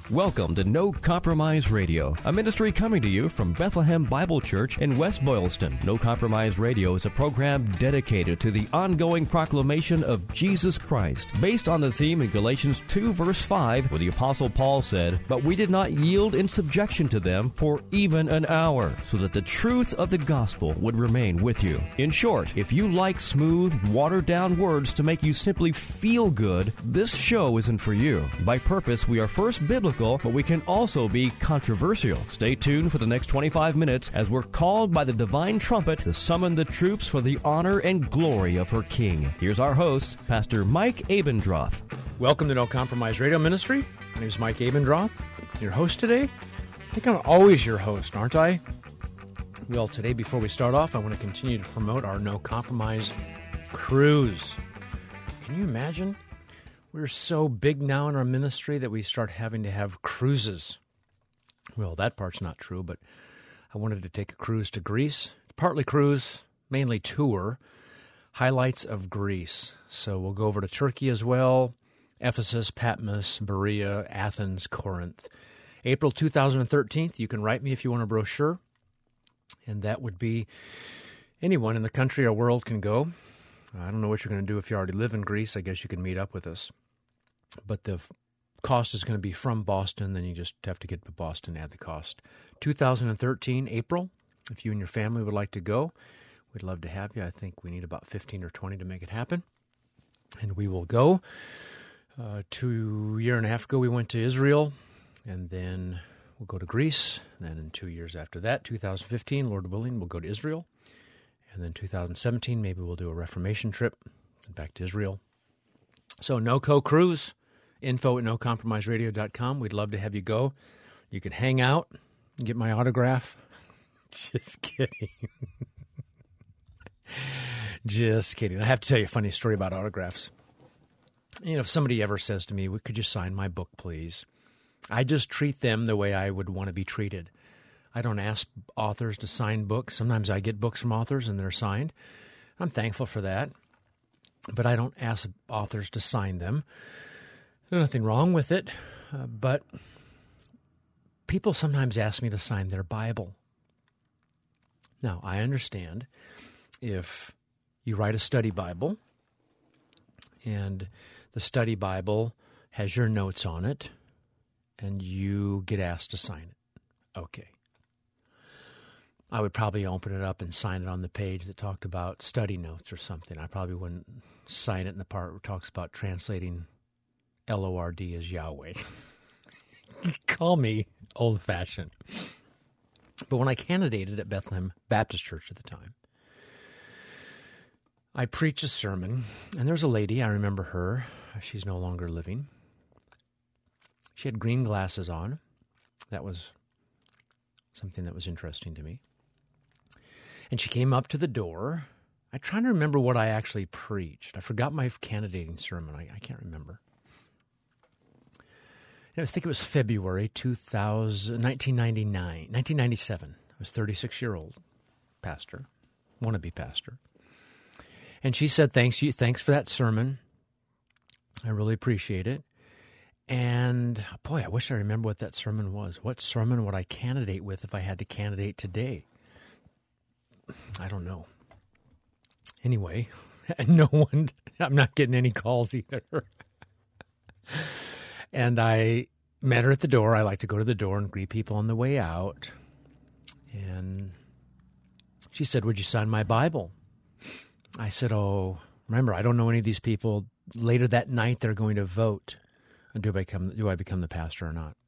Welcome to No Compromise Radio, a ministry coming to you from Bethlehem Bible Church in West Boylston. No Compromise Radio is a program dedicated to the ongoing proclamation of Jesus Christ, based on the theme in Galatians 2 verse 5, where the Apostle Paul said, "But we did not yield in subjection to them for even an hour, so that the truth of the gospel would remain with you." In short, if you like smooth, watered-down words to make you simply feel good, this show isn't for you. By purpose, we are first biblical, but we can also be controversial. Stay tuned for the next 25 minutes as we're called by the divine trumpet to summon the troops for the honor and glory of her King. Here's our host, Pastor Mike Abendroth. Welcome to No Compromise Radio Ministry. My name is Mike Abendroth, your host today. I think I'm always your host, aren't I? Well, today, before we start off, I want to continue to promote our No Compromise cruise. Can you imagine? We're so big now in our ministry that we start having to have cruises. Well, that part's not true, but I wanted to take a cruise to Greece. It's partly cruise, mainly tour, highlights of Greece. So we'll go over to Turkey as well, Ephesus, Patmos, Berea, Athens, Corinth. April 2013, you can write me if you want a brochure, and that would be anyone in the country or world can go. I don't know what you're going to do if you already live in Greece. I guess you can meet up with us. But the cost is going to be from Boston. Then you just have to get to Boston, add the cost. 2013, April. If you and your family would like to go, we'd love to have you. I think we need about 15 or 20 to make it happen. And we will go. 2 years and a half ago, we went to Israel. And then we'll go to Greece. Then in 2 years after that, 2015, Lord willing, we'll go to Israel. And then 2017, maybe we'll do a Reformation trip back to Israel. So NoCo Cruise, info at nocompromiseradio.com. We'd love to have you go. You can hang out and get my autograph. Just kidding. Just kidding. I have to tell you a funny story about autographs. You know, if somebody ever says to me, "Could you sign my book, please?" I just treat them the way I would want to be treated. I don't ask authors to sign books. Sometimes I get books from authors and they're signed. I'm thankful for that. But I don't ask authors to sign them. There's nothing wrong with it. But people sometimes ask me to sign their Bible. Now, I understand if you write a study Bible and the study Bible has your notes on it and you get asked to sign it. Okay. I would probably open it up and sign it on the page that talked about study notes or something. I probably wouldn't sign it in the part where it talks about translating Lord as Yahweh. Call me old-fashioned. But when I candidated at Bethlehem Baptist Church at the time, I preached a sermon, and there was a lady, I remember her. She's no longer living. She had green glasses on. That was something that was interesting to me. And she came up to the door. I'm trying to remember what I actually preached. I forgot my candidating sermon. I can't remember. And I think it was February 1997. I was 36-year-old pastor, wannabe pastor. And she said, thanks for that sermon. I really appreciate it. And, boy, I wish I remember what that sermon was. What sermon would I candidate with if I had to candidate today? I don't know. Anyway, I'm not getting any calls either. And I met her at the door. I like to go to the door and greet people on the way out. And she said, "Would you sign my Bible?" I said, "Oh, remember, I don't know any of these people. Later that night, they're going to vote. Do I become the pastor or not?"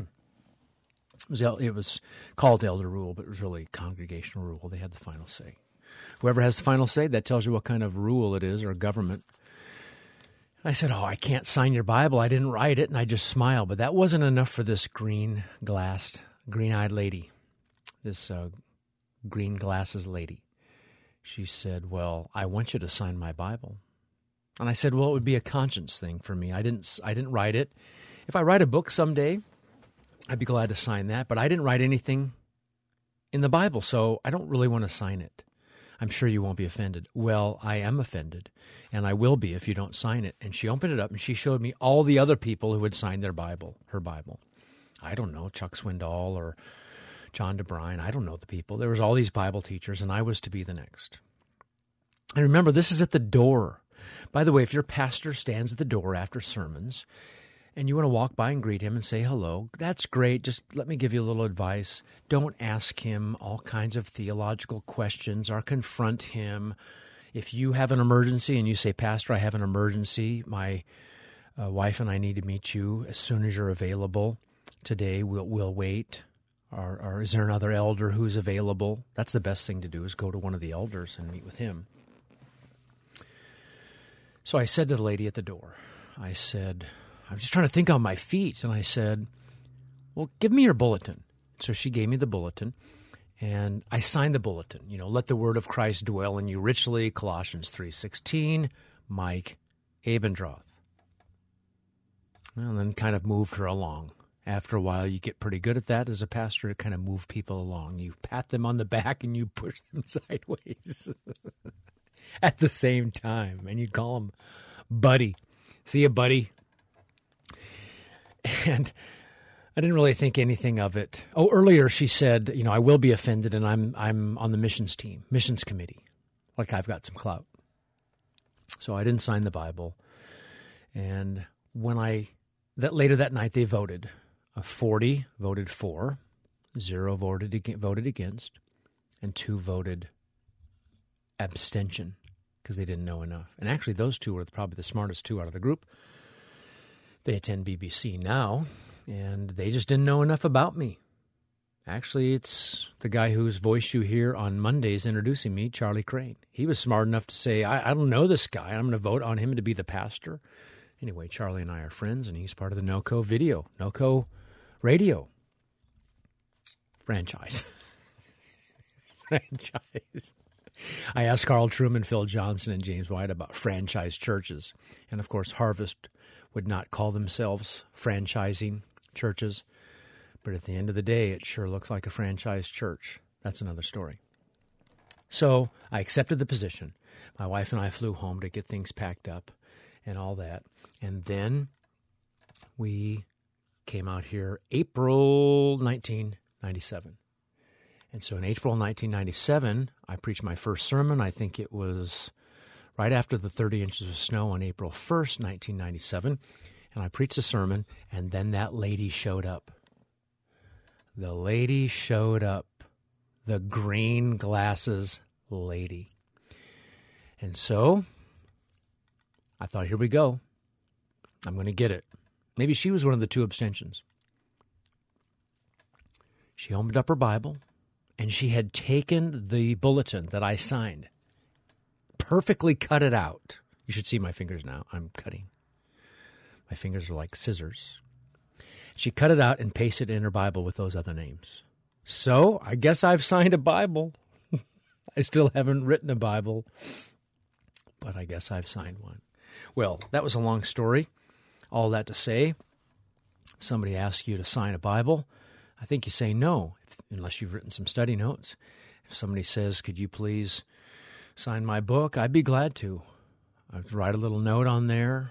It was called elder rule, but it was really congregational rule. They had the final say. Whoever has the final say, that tells you what kind of rule it is or government. I said, "Oh, I can't sign your Bible. I didn't write it." And I just smiled. But that wasn't enough for this green-eyed lady, this green glasses lady. She said, "Well, I want you to sign my Bible." And I said, "Well, it would be a conscience thing for me. I didn't write it. If I write a book someday, I'd be glad to sign that. But I didn't write anything in the Bible, so I don't really want to sign it. I'm sure you won't be offended." "Well, I am offended, and I will be if you don't sign it." And she opened it up, and she showed me all the other people who had signed her Bible. I don't know, Chuck Swindoll or John DeBrine. I don't know the people. There was all these Bible teachers, and I was to be the next. And remember, this is at the door. By the way, if your pastor stands at the door after sermons and you want to walk by and greet him and say hello, that's great. Just let me give you a little advice. Don't ask him all kinds of theological questions or confront him. If you have an emergency and you say, Pastor, I have an emergency, my wife and I need to meet you as soon as you're available today, we'll wait. Or is there another elder who's available? That's the best thing to do, is go to one of the elders and meet with him. So I said to the lady at the door, I'm just trying to think on my feet. And I said, well, give me your bulletin. So she gave me the bulletin, and I signed the bulletin. Let the word of Christ dwell in you richly, Colossians 3:16, Mike Abendroth. And then kind of moved her along. After a while, you get pretty good at that as a pastor, to kind of move people along. You pat them on the back and you push them sideways at the same time. And you call them buddy. See you, buddy. And I didn't really think anything of it. Oh, earlier she said, I will be offended, and I'm on the missions committee. Like I've got some clout. So I didn't sign the Bible. And later that night they voted. 40 voted for, 0 voted against, and 2 voted abstention because they didn't know enough. And actually, those 2 were probably the smartest 2 out of the group. They attend BBC now, and they just didn't know enough about me. Actually, it's the guy whose voice you hear on Mondays introducing me, Charlie Crane. He was smart enough to say, I don't know this guy. I'm going to vote on him to be the pastor. Anyway, Charlie and I are friends, and he's part of the NoCo Radio franchise. I asked Carl Truman, Phil Johnson, and James White about franchise churches. And, of course, Harvest would not call themselves franchising churches. But at the end of the day, it sure looks like a franchise church. That's another story. So I accepted the position. My wife and I flew home to get things packed up and all that. And then we came out here April 1997. And so in April 1997, I preached my first sermon. I think it was right after the 30 inches of snow on April 1st, 1997. And I preached a sermon, and then that lady showed up. The lady showed up. The green glasses lady. And so I thought, here we go. I'm going to get it. Maybe she was one of the 2 abstentions. She opened up her Bible, and she had taken the bulletin that I signed, perfectly cut it out. You should see my fingers now. I'm cutting. My fingers are like scissors. She cut it out and pasted it in her Bible with those other names. So I guess I've signed a Bible. I still haven't written a Bible, but I guess I've signed one. Well, that was a long story. All that to say, if somebody asks you to sign a Bible, I think you say no, unless you've written some study notes. If somebody says, could you please sign my book, I'd be glad to. I'd write a little note on there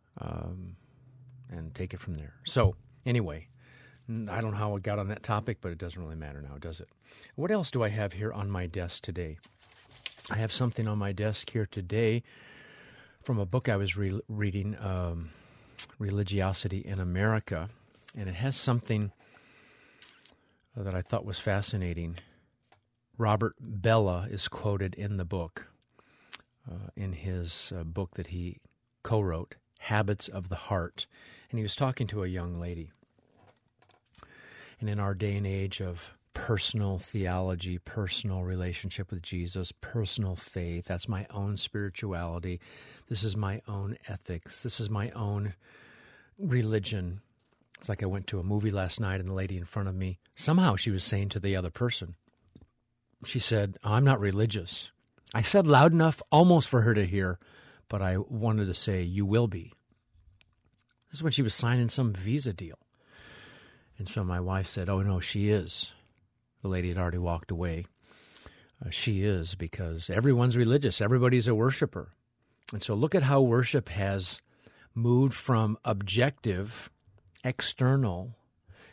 and take it from there. So anyway, I don't know how I got on that topic, but it doesn't really matter now, does it? What else do I have here on my desk today? I have something on my desk here today from a book I was reading, Religiosity in America, and it has something that I thought was fascinating. Robert Bellah is quoted in the book, in his book that he co-wrote, Habits of the Heart, and he was talking to a young lady. And in our day and age of personal theology, personal relationship with Jesus, personal faith, that's my own spirituality, this is my own ethics, this is my own religion. It's like I went to a movie last night and the lady in front of me, somehow she was saying to the other person, she said, I'm not religious. I said loud enough almost for her to hear, but I wanted to say, you will be. This is when she was signing some visa deal. And so my wife said, oh, no, she is. The lady had already walked away. She is, because everyone's religious. Everybody's a worshiper. And so look at how worship has moved from objective, external,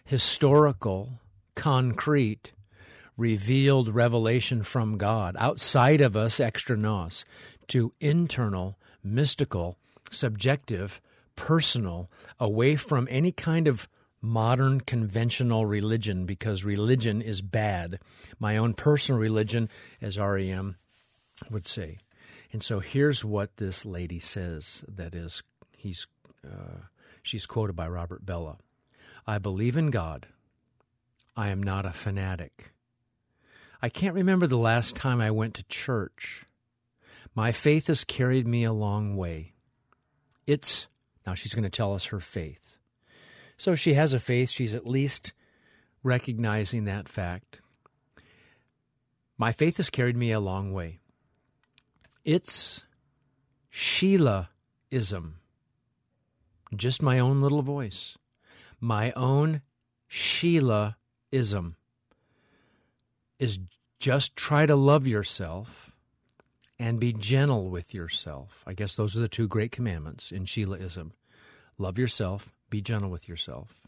historical, concrete, revealed revelation from God, outside of us, extra nos, to internal, mystical, subjective, personal, away from any kind of modern conventional religion, because religion is bad. My own personal religion, as REM would say. And so here's what this lady says, that is, she's quoted by Robert Bellah. I believe in God. I am not a fanatic. I can't remember the last time I went to church. My faith has carried me a long way. Now she's going to tell us her faith. So she has a faith. She's at least recognizing that fact. My faith has carried me a long way. It's Sheilaism. Just my own little voice. My own Sheilaism is just try to love yourself and be gentle with yourself. I guess those are the two great commandments in Sheilaism. Love yourself, be gentle with yourself.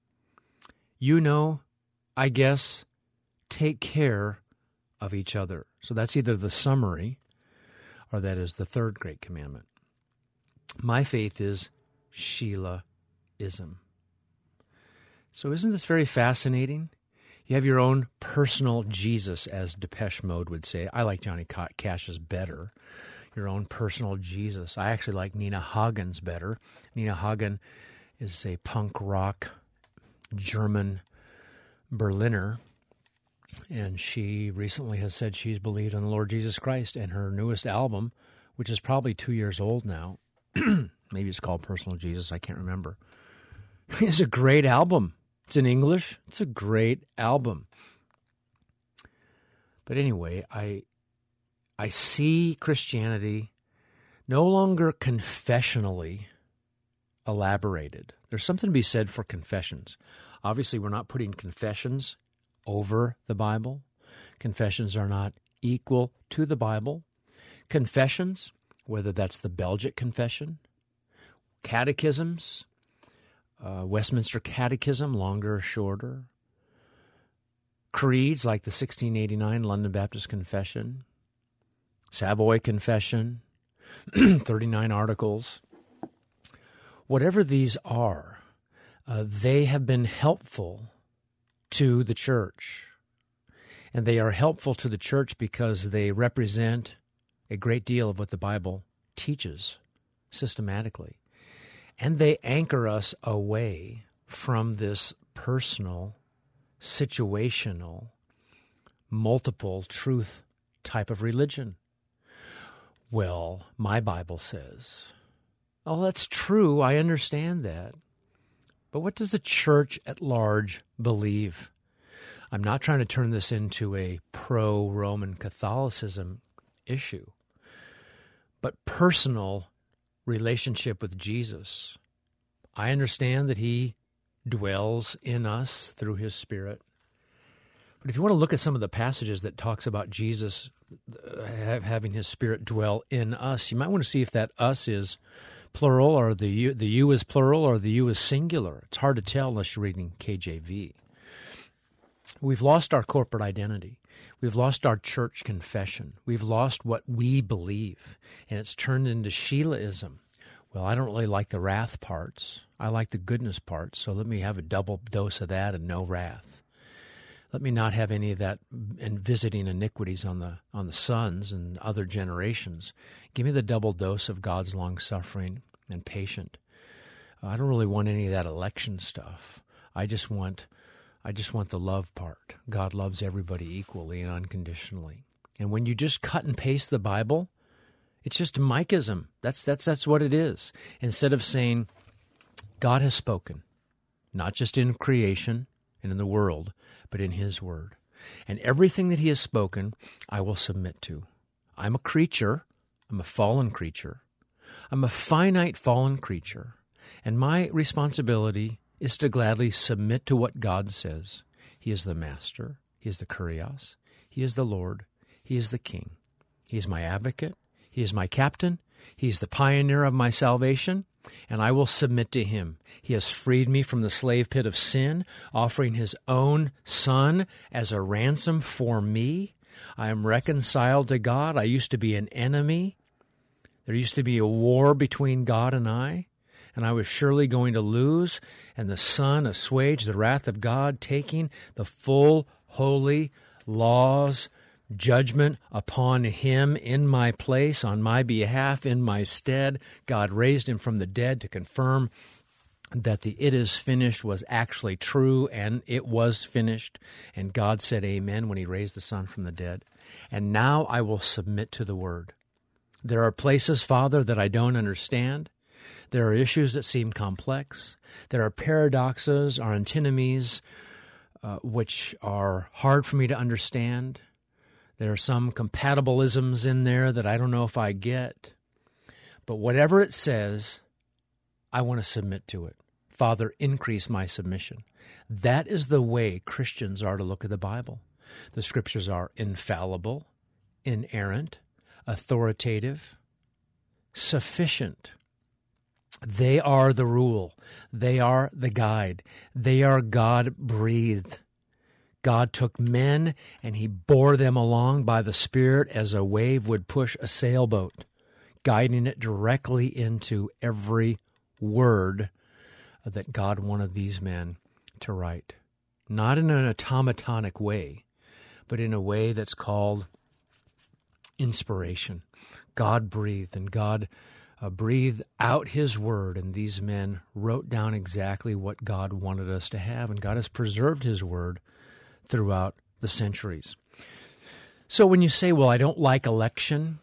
I guess, take care of each other. So that's either the summary or that is the third great commandment. My faith is Sheilaism. So isn't this very fascinating? You have your own personal Jesus, as Depeche Mode would say. I like Johnny Cash's better. Your own personal Jesus. I actually like Nina Hagen's better. Nina Hagen is a punk rock German Berliner, and she recently has said she's believed in the Lord Jesus Christ, and her newest album, which is probably 2 years old now, maybe it's called Personal Jesus, I can't remember, it's a great album. It's in English. It's a great album. But anyway, I see Christianity no longer confessionally elaborated. There's something to be said for confessions. Obviously, we're not putting confessions over the Bible. Confessions are not equal to the Bible. Confessions, whether that's the Belgic Confession, catechisms, Westminster Catechism, longer or shorter, creeds like the 1689 London Baptist Confession, Savoy Confession, 39 articles. Whatever these are, they have been helpful to the church. And they are helpful to the church because they represent a great deal of what the Bible teaches systematically. And they anchor us away from this personal, situational, multiple truth type of religion. Well, my Bible says, oh, that's true, I understand that. But what does the church at large believe? I'm not trying to turn this into a pro-Roman Catholicism issue, but personal relationship with Jesus. I understand that he dwells in us through his Spirit. But if you want to look at some of the passages that talks about Jesus having his Spirit dwell in us, you might want to see if that us is plural or the you is plural or the you is singular. It's hard to tell unless you're reading KJV. We've lost our corporate identity. We've lost our church confession. We've lost what we believe, and it's turned into Sheilaism. Well, I don't really like the wrath parts. I like the goodness parts, so let me have a double dose of that and no wrath. Let me not have any of that and visiting iniquities on the sons and other generations. Give me the double dose of God's long-suffering and patient. I don't really want any of that election stuff. I just want the love part. God loves everybody equally and unconditionally. And when you just cut and paste the Bible, it's just Micism. That's what it is. Instead of saying, God has spoken, not just in creation and in the world, but in his word. And everything that he has spoken, I will submit to. I'm a creature. I'm a fallen creature. I'm a finite fallen creature. And my responsibility is to gladly submit to what God says. He is the master. He is the Kurios. He is the Lord. He is the King. He is my advocate. He is my captain. He is the pioneer of my salvation. and I will submit to him. He has freed me from the slave pit of sin, offering his own Son as a ransom for me. I am reconciled to God. I used to be an enemy. There used to be a war between God and I was surely going to lose, and the Son assuaged the wrath of God, taking the full, holy laws, judgment upon him in my place, on my behalf, in my stead. God raised him from the dead to confirm that the "it is finished" was actually true, and it was finished. And God said amen when he raised the Son from the dead. And now I will submit to the Word. There are places, Father, that I don't understand. There are issues that seem complex. There are paradoxes or antinomies which are hard for me to understand. There are some compatibilisms in there that I don't know if I get. But whatever it says, I want to submit to it. Father, increase my submission. That is the way Christians are to look at the Bible. The Scriptures are infallible, inerrant, authoritative, sufficient. They are the rule. They are the guide. They are God-breathed. God took men and he bore them along by the Spirit as a wave would push a sailboat, guiding it directly into every word that God wanted these men to write. Not in an automatonic way, but in a way that's called inspiration. God breathed, and God breathed out his word, and these men wrote down exactly what God wanted us to have, and God has preserved his word throughout the centuries. So when you say, well, I don't like election,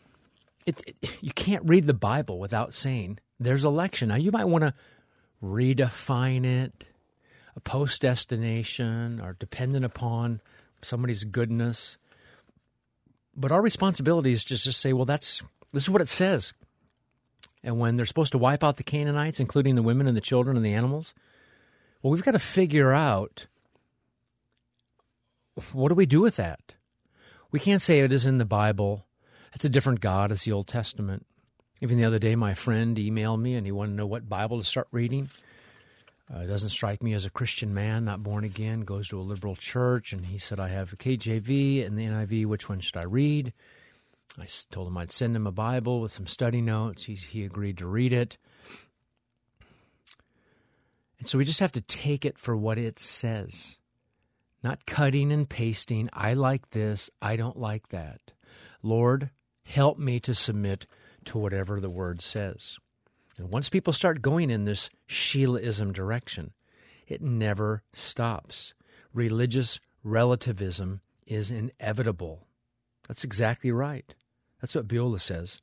you can't read the Bible without saying there's election. Now, you might want to redefine it, a post-destination, or dependent upon somebody's goodness. But our responsibility is just to say, well, this is what it says. And when they're supposed to wipe out the Canaanites, including the women and the children and the animals, well, we've got to figure out, what do we do with that? We can't say it is in the Bible. It's a different God. It's the Old Testament. Even the other day, my friend emailed me, and he wanted to know what Bible to start reading. It doesn't strike me as a Christian man, not born again, goes to a liberal church, and he said, I have a KJV and the NIV. Which one should I read? I told him I'd send him a Bible with some study notes. He agreed to read it. And so we just have to take it for what it says. Not cutting and pasting. I like this. I don't like that. Lord, help me to submit to whatever the Word says. And once people start going in this Sheilaism direction, it never stops. Religious relativism is inevitable. That's exactly right. That's what Bella says.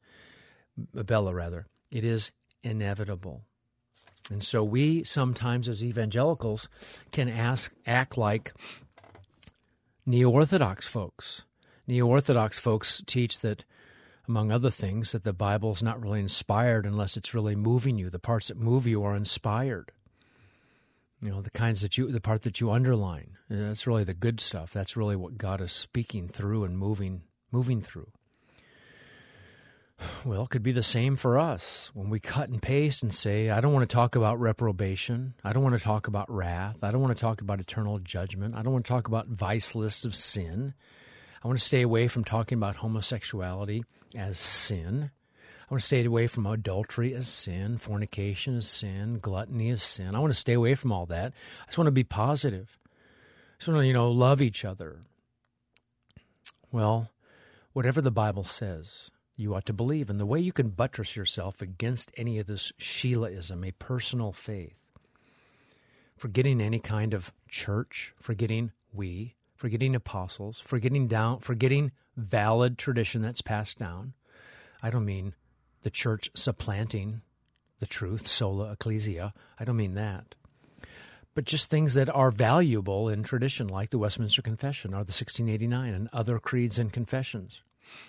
It is inevitable. And so we sometimes as evangelicals can act like Neo-Orthodox folks. Neo-Orthodox folks teach that, among other things, that the Bible's not really inspired unless it's really moving you. The parts that move you are inspired. You know, the part that you underline. That's really the good stuff. That's really what God is speaking through and moving through. Well, it could be the same for us when we cut and paste and say, I don't want to talk about reprobation. I don't want to talk about wrath. I don't want to talk about eternal judgment. I don't want to talk about vice lists of sin. I want to stay away from talking about homosexuality as sin. I want to stay away from adultery as sin, fornication as sin, gluttony as sin. I want to stay away from all that. I just want to be positive. I just want to, love each other. Well, whatever the Bible says, you ought to believe. And the way you can buttress yourself against any of this Sheilaism, a personal faith, forgetting any kind of church, forgetting apostles, forgetting valid tradition that's passed down. I don't mean the church supplanting the truth, sola ecclesia. I don't mean that. But just things that are valuable in tradition, like the Westminster Confession or the 1689 and other creeds and confessions.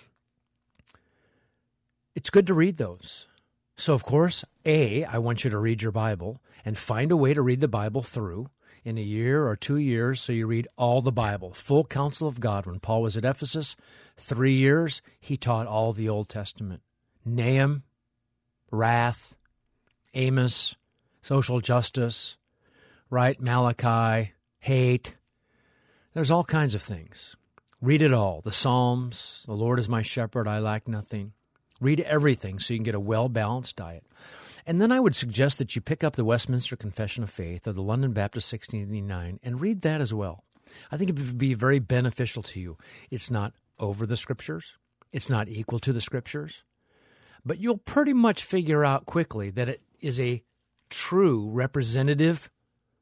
It's good to read those. So, of course, I want you to read your Bible and find a way to read the Bible through in a year or 2 years, so you read all the Bible, full counsel of God. When Paul was at Ephesus, 3 years, he taught all the Old Testament. Nahum, wrath, Amos, social justice, right? Malachi, hate. There's all kinds of things. Read it all. The Psalms, the Lord is my shepherd, I lack nothing. Read everything so you can get a well-balanced diet. And then I would suggest that you pick up the Westminster Confession of Faith or the London Baptist 1689 and read that as well. I think it would be very beneficial to you. It's not over the Scriptures. It's not equal to the Scriptures. But you'll pretty much figure out quickly that it is a true representative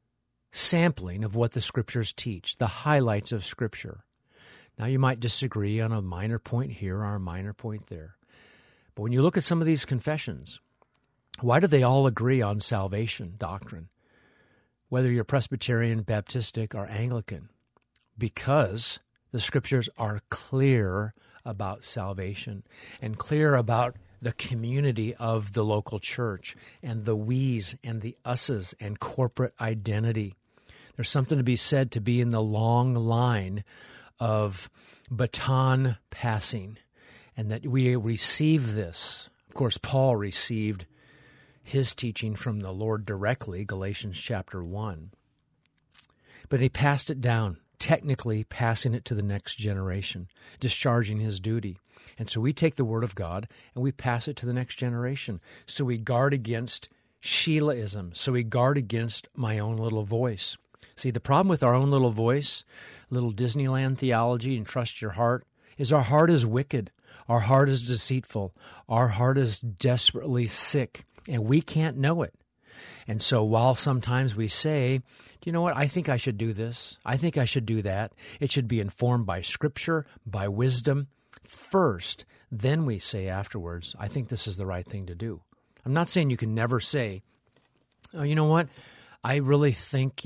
sampling of what the Scriptures teach, the highlights of Scripture. Now, you might disagree on a minor point here or a minor point there. But when you look at some of these confessions, why do they all agree on salvation doctrine? Whether you're Presbyterian, Baptistic, or Anglican. Because the Scriptures are clear about salvation and clear about the community of the local church and the we's and the us's and corporate identity. There's something to be said to be in the long line of baton passing, and that we receive this. Of course, Paul received his teaching from the Lord directly, Galatians chapter 1. But he passed it down, technically passing it to the next generation, discharging his duty. And so we take the Word of God and we pass it to the next generation. So we guard against Sheilaism. So we guard against my own little voice. See, the problem with our own little voice, little Disneyland theology and trust your heart, is our heart is wicked. Our heart is deceitful. Our heart is desperately sick, and we can't know it. And so while sometimes we say, do you know what, I think I should do this, I think I should do that, it should be informed by Scripture, by wisdom first, then we say afterwards, I think this is the right thing to do. I'm not saying you can never say, oh, you know what, I really think,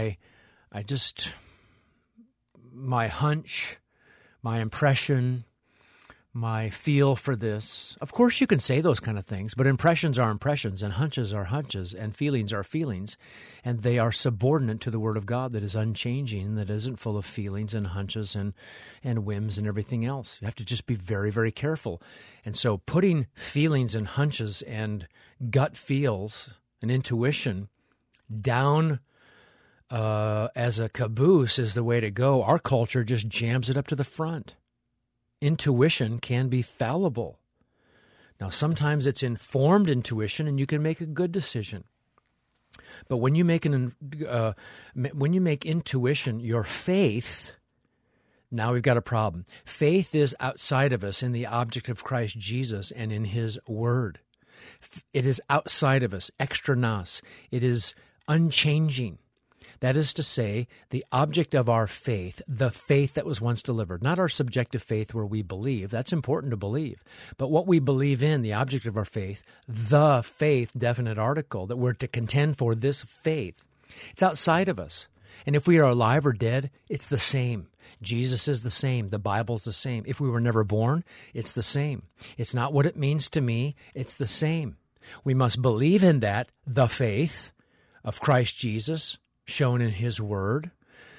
my hunch, my impression, my feel for this. Of course you can say those kind of things, but impressions are impressions, and hunches are hunches, and feelings are feelings, and they are subordinate to the Word of God that is unchanging, that isn't full of feelings and hunches and whims and everything else. You have to just be very, very careful. And so putting feelings and hunches and gut feels and intuition down as a caboose is the way to go. Our culture just jams it up to the front. Intuition can be fallible. Now, sometimes it's informed intuition, and you can make a good decision. But when you make intuition your faith, now we've got a problem. Faith is outside of us in the object of Christ Jesus and in His Word. It is outside of us, extra nos. It is unchanging. That is to say, the object of our faith, the faith that was once delivered, not our subjective faith where we believe. That's important to believe. But what we believe in, the object of our faith, the faith, definite article, that we're to contend for this faith. It's outside of us. And if we are alive or dead, it's the same. Jesus is the same. The Bible's the same. If we were never born, it's the same. It's not what it means to me. It's the same. We must believe in that, the faith of Christ Jesus, shown in His Word.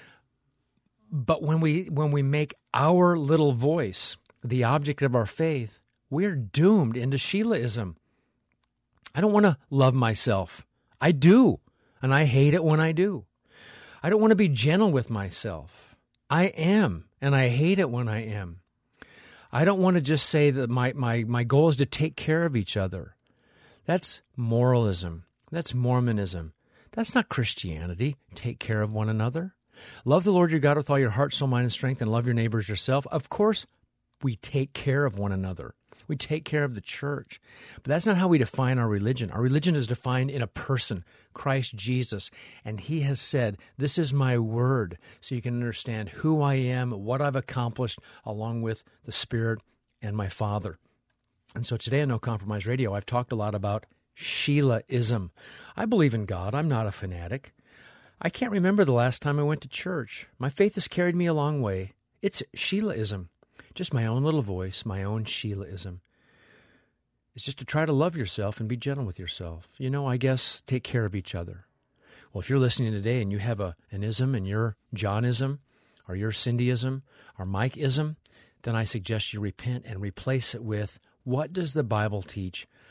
But when we make our little voice the object of our faith, we're doomed into Sheilaism. I don't want to love myself. I do, and I hate it when I do. I don't want to be gentle with myself. I am, and I hate it when I am. I don't want to just say that my goal is to take care of each other. That's moralism. That's Mormonism. That's not Christianity. Take care of one another. Love the Lord your God with all your heart, soul, mind, and strength, and love your neighbors yourself. Of course, we take care of one another. We take care of the church. But that's not how we define our religion. Our religion is defined in a person, Christ Jesus. And He has said, this is my word, so you can understand who I am, what I've accomplished, along with the Spirit and my Father. And so today on No Compromise Radio, I've talked a lot about Sheilaism. I believe in God. I'm not a fanatic. I can't remember the last time I went to church. My faith has carried me a long way. It's Sheilaism. Just my own little voice, my own Sheilaism. It's just to try to love yourself and be gentle with yourself. I guess take care of each other. Well, if you're listening today and you have an ism and your Johnism or your Cindyism or Mikeism, then I suggest you repent and replace it with, what does the Bible teach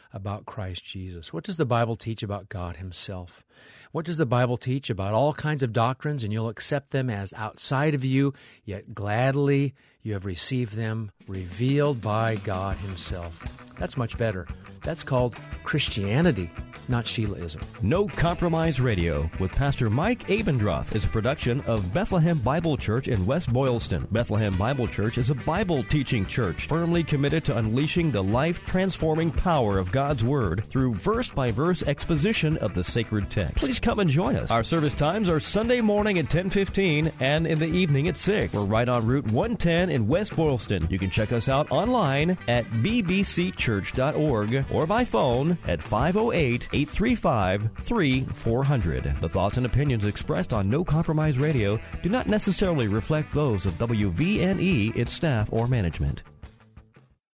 about Christ Jesus? What does the Bible teach about God himself? What does the Bible teach about all kinds of doctrines, and you'll accept them as outside of you, yet gladly you have received them revealed by God himself? That's much better. That's called Christianity, not Sheilaism. No Compromise Radio with Pastor Mike Abendroth is a production of Bethlehem Bible Church in West Boylston. Bethlehem Bible Church is a Bible teaching church firmly committed to unleashing the life-transforming power of God's Word through verse-by-verse exposition of the sacred text. Please come and join us. Our service times are Sunday morning at 10:15 and in the evening at 6. We're right on Route 110 in West Boylston. You can check us out online at bbcchurch.org or by phone at 508-835-3400. The thoughts and opinions expressed on No Compromise Radio do not necessarily reflect those of WVNE, its staff, or management.